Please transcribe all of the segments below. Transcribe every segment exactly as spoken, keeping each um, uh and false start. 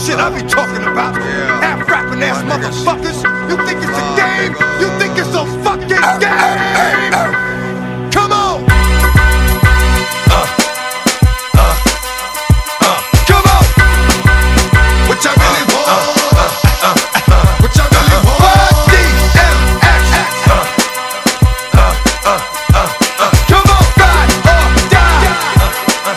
shit I be talking about. Yeah. Half rapping ass My motherfuckers. You think it's a Oh, game? nigga. You think it's a fucking game? Come on! Uh, uh, uh, come on! What y'all really want? Uh, uh, uh, uh, what y'all really want? D M X. Uh, uh, uh, uh, uh, come on! Ride or die! Uh, uh,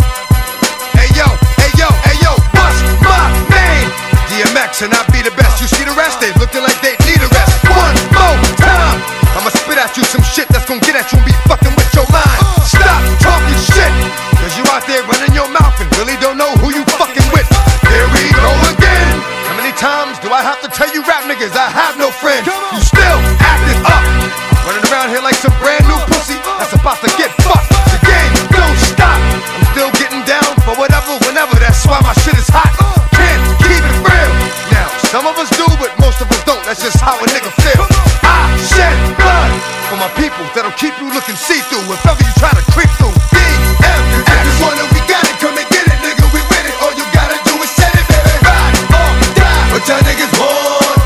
hey yo, hey yo, hey yo, what's my name? D M X and I be the best. You see the rest? They looking like they need a rest. One more time, I'ma spit at you some shit that's gonna get at you and be fucking with your mind. Stop talking shit, cause you out there running your mouth and really don't know who you fucking with. Here we go again. How many times do I have to tell you rap niggas I have no friends? You still acting up, running around here like some brand new pussy that's about to get fucked. The game don't stop. I'm still getting down for whatever, whenever. That's why my shit is hot. Can't keep it real. Now, some of us do, but most of us don't. That's just how a nigga feel. I shed blood for my people that'll keep you looking see-through if ever you try to creep through. D M X. We got it, come and get it, nigga. We with it. All you gotta do is set it, baby. Ride or die. What y'all niggas want?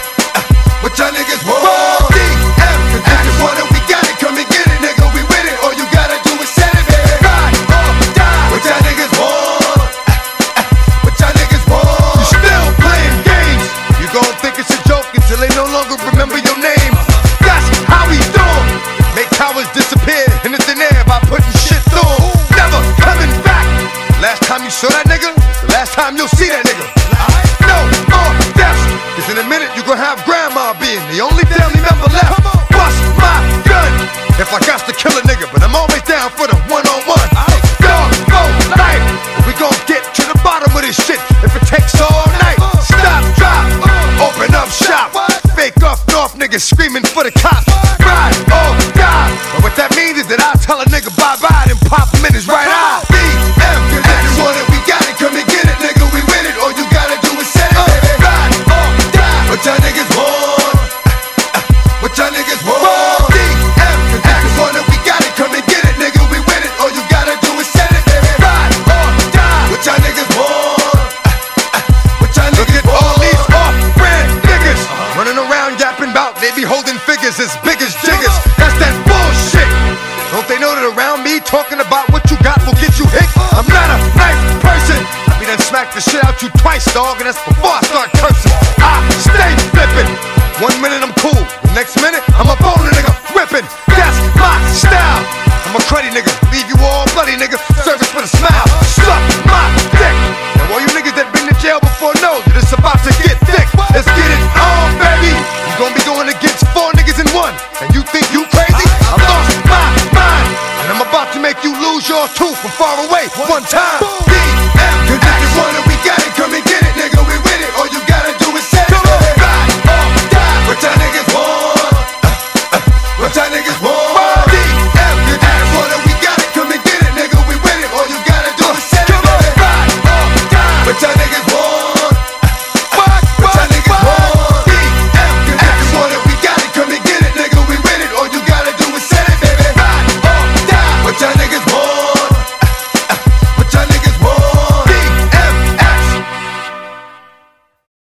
What y'all niggas want? D M X. We got it, come and get it, nigga. We with it. All you gotta do is set it, baby. Ride or die. What y'all niggas want? What y'all niggas want? You still playing games. You gon' think it's a joke until they no longer remember your name. That's how we do 'em. Make cowards disappear in the thin air by putting shit through 'em. Never coming back. Last time you saw that nigga, the last time you'll see that nigga. No more deaths, cause in a minute you gon' have grandma being the only family member left. Bust my gun if I got to kill a nigga, but I'm always down for the one-on-one. Dog go life, we gon' get to the bottom of this shit if it takes all night. Stop, drop, open up shop. Fake off north niggas screaming for the cops. Ride or die. But what that means is that I tell a nigga bye-bye and pop him in his right eye. D M X. Want it, we got it, come and get it, nigga. We with it. All you gotta do is set it, baby. Ride or die. What y'all niggas want? What y'all niggas want? D M X. Want it, we got it, come and get it, nigga. We with it. All you gotta do is set it, baby. Ride or die. What y'all niggas want? What y'all niggas want? Look at all these off-brand niggas running around yapping about they be holding figures as big as jiggers. That's that bullshit. Don't they know that around me talking about what you got will get you hit? I'm not a nice person. I be done smack the shit out you twice, dog, and that's before I start cursing. I stay flipping. One minute I'm cool, the next minute I'm a bone nigga whipping. That's my style. I'm a cruddy nigga, leave you all bloody nigga. Service with a smile, suck my dick. Now all you niggas that been to jail before know that it's about to get thick. Let's get it on, baby. You gon' be going against four niggas in one, and you think you crazy? I lost my mind, and I'm about to make you lose yours too from far away one time.